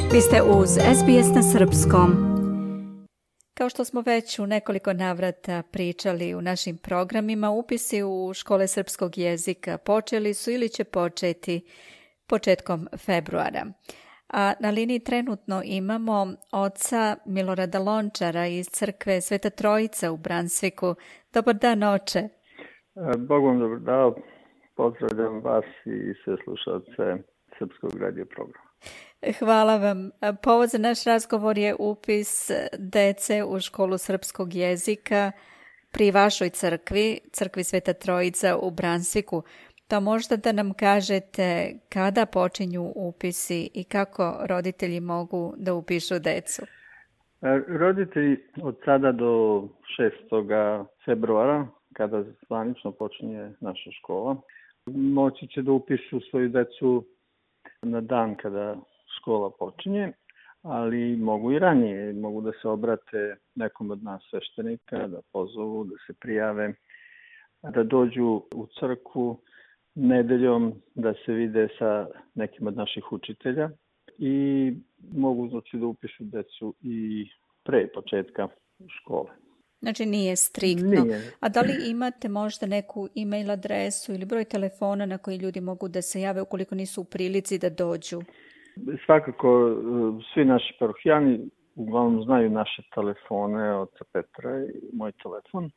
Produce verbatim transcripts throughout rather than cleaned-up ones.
Vi ste uz S B S na srpskom. Kao što smo već u nekoliko navrata pričali u našim programima, upisi u škole srpskog jezika počeli su ili će početi početkom februara. A na liniji trenutno imamo oca Milorada Lončara iz crkve Sveta Trojica u Bransviku. Dobar dan, oče. Bog vam dobar dan. Pozdravljam vas i sve slušalce Srpskog radio programa. Hvala vam. Povod za naš razgovor je upis dece u školu srpskog jezika pri vašoj crkvi, crkvi Sveta Trojica u Bransviku. Pa možda da nam kažete kada počinju upisi i kako roditelji mogu da upišu decu? Roditelji od sada do šestog februara, kada zvanično počinje naša škola, moći će da upišu svoju decu na dan kada škola počinje, ali mogu i ranije, mogu da se obrate nekom od nas sveštenika, da pozovu, da se prijave, da dođu u crkvu nedeljom, da se vide sa nekim od naših učitelja i mogu znači da upišu decu i pre početka škole. Znači nije striktno. Nije. A da li imate možda neku e-mail adresu ili broj telefona na koji ljudi mogu da se jave ukoliko nisu u prilici da dođu? Svakako, svi naši parohijani uglavnom znaju naše telefone, oca Petra i moj telefon.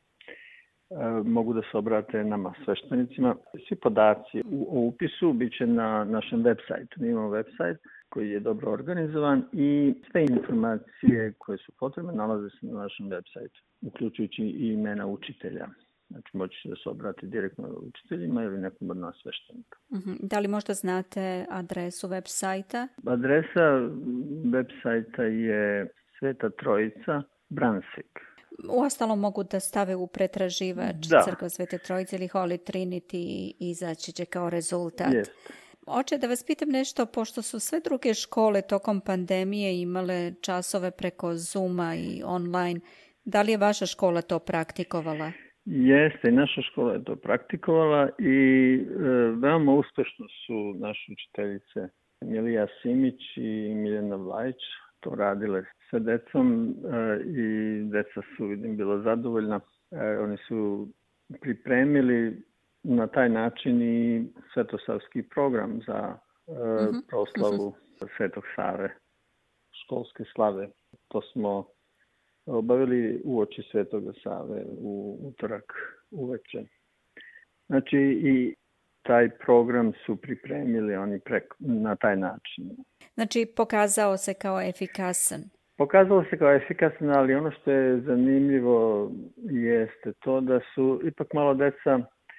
Mogu da se obrate nama sveštenicima. Svi podaci o upisu bit će na našem web sajtu. Mi imamo web sajt koji je dobro organizovan i sve informacije koje su potrebne nalaze se na našem web sajtu, uključujući i imena učitelja. Znači moći će da se obrati direktno učiteljima ili nekom od nas sveštenika. Uh-huh. Da li možda znate adresu web sajta? Adresa web sajta je Sveta Trojica Bransvik. Uostalom mogu da stave u pretraživač da. Crkva Svete Trojice ili Holy Trinity i izaći će kao rezultat. Jest. Oče, da vas pitam nešto, pošto su sve druge škole tokom pandemije imale časove preko Zooma i online, da li je vaša škola to praktikovala? Jeste, i naša škola je to praktikovala i e, veoma uspešno su naše učiteljice Milija Simić i Miljana Vlajić to radile sa decom e, i deca su, vidim, bila zadovoljna. E, oni su pripremili na taj način i svetosavski program za e, uh-huh. proslavu uh-huh. Svetog Save, školske slave. To smo obavili uoči Svetoga Save u utorak uveče. Znači i taj program su pripremili oni preko, na taj način. Znači pokazao se kao efikasan. Pokazalo se kao efikasan, ali ono što je zanimljivo jeste to da su ipak malo deca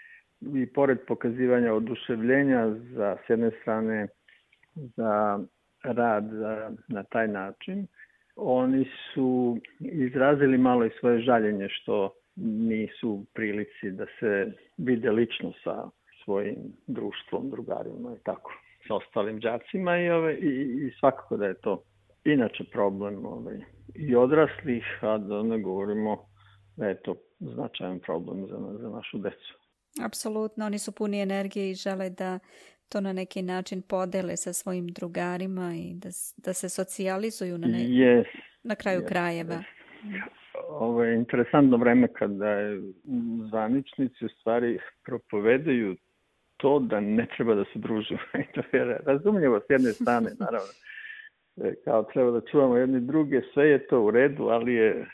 i pored pokazivanja oduševljenja za s jedne strane za rad za, na taj način, oni su izrazili malo i svoje žaljenje što nisu u prilici da se vide lično sa svojim društvom, drugarima i tako, sa ostalim đacima i, ove, i, i svakako da je to inače problem ove, i odraslih, a da ne govorimo da je to značajan problem za, za našu decu. Apsolutno, oni su puni energije i žele da to na neki način podele sa svojim drugarima i da, da se socijalizuju na, ne... yes, na kraju yes, krajeva. Yes. Ovo je interesantno vreme kada je zvaničnici u stvari propovedaju to da ne treba da se družimo. To je razumljivo s jedne strane, naravno. Kao treba da čuvamo jedni druge, sve je to u redu, ali je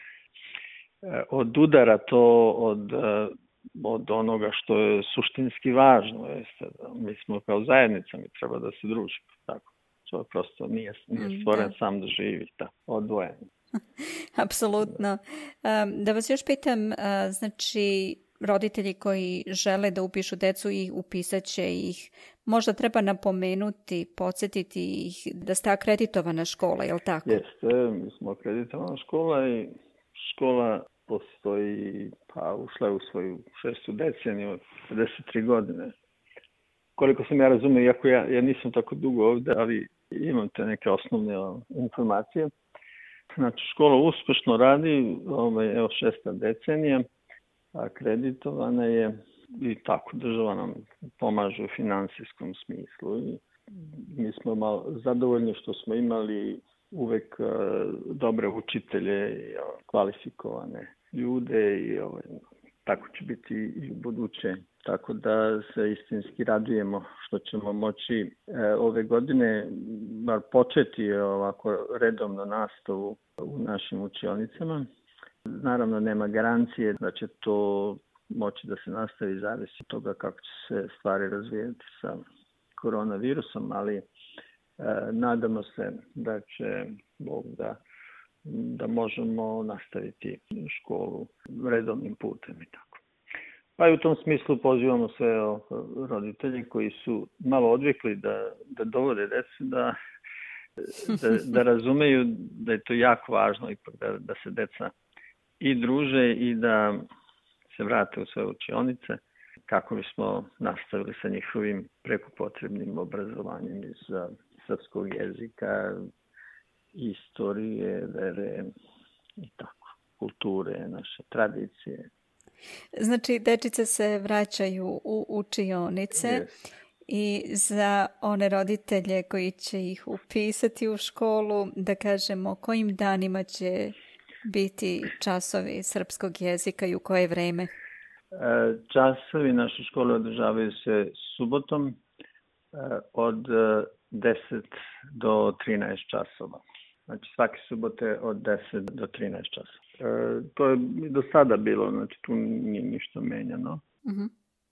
od udara to od... od onoga što je suštinski važno. Jeste, da mi smo kao zajednica, mi treba da se družimo. Tako. To prosto nije, nije stvoren da. sam da živi, tako, odvojen. Apsolutno. Da vas još pitam, znači roditelji koji žele da upišu decu i upisat će ih, možda treba napomenuti, podsjetiti ih da ste akreditovana škola, je li tako? Jeste, mi smo akreditovana škola i škola postoji, pa ušla je u svoju šestu deceniju, pedeset tri godine. Koliko sam ja razumio, iako ja, ja nisam tako dugo ovde, ali imam te neke osnovne informacije. Znači, škola uspešno radi, ovaj, evo šesta decenija, akreditovana je i tako država nam pomaže u finansijskom smislu. I mi smo malo zadovoljni što smo imali uvek dobre učitelje i kvalifikovane ljude i ovaj, tako će biti i u buduće. Tako da se istinski radujemo što ćemo moći e, ove godine bar početi ovako redovno nastavu u našim učionicama. Naravno nema garancije da će to moći da se nastavi, zavisi od toga kako će se stvari razvijati sa koronavirusom, ali e, nadamo se da će Bog da, da možemo nastaviti školu redovnim putem i tako. Pa i u tom smislu pozivamo sve roditelji koji su malo odvikli da, da dovode decu, da, da, da razumeju da je to jako važno ipak da, da se deca i druže i da se vrate u svoje učionice kako bismo nastavili sa njihovim prekopotrebnim obrazovanjem iz srpskog jezika, istorije, vere i tako, kulture, naše tradicije. Znači, dečice se vraćaju u učionice yes. I za one roditelje koji će ih upisati u školu, da kažemo kojim danima će biti časovi srpskog jezika i u koje vreme? Časovi naše škole održavaju se subotom od deset do trinaest časova. Znači svake subote od deset do trinaest časova. E, to je do sada bilo, znači tu nije ništa menjano. Uh-huh.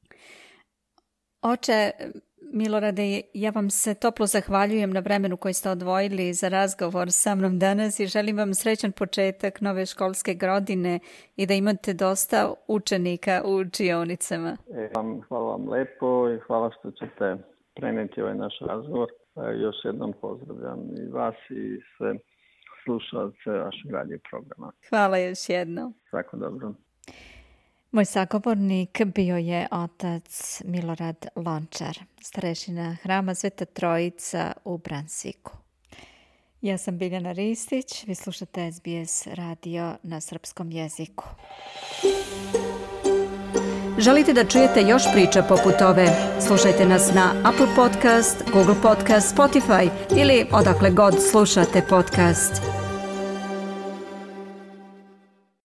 Oče Milorade, ja vam se toplo zahvaljujem na vremenu koji ste odvojili za razgovor sa mnom danas i želim vam srećan početak nove školske godine i da imate dosta učenika u učionicama. E, hvala vam lepo i hvala što ćete preneti ovaj naš razgovor. E, još jednom pozdravljam i vas i sve slušalce vašeg radio programa. Hvala još jednom. Svako dobro. Moj sagovornik bio je otac Milorad Lončar, starešina hrama Sveta Trojica u Bransviku. Ja sam Biljana Ristić, vi slušate S B S radio na srpskom jeziku. Želite da čujete još priča poput ove? Slušajte nas na Apple Podcast, Google Podcast, Spotify ili odakle god slušate podcast.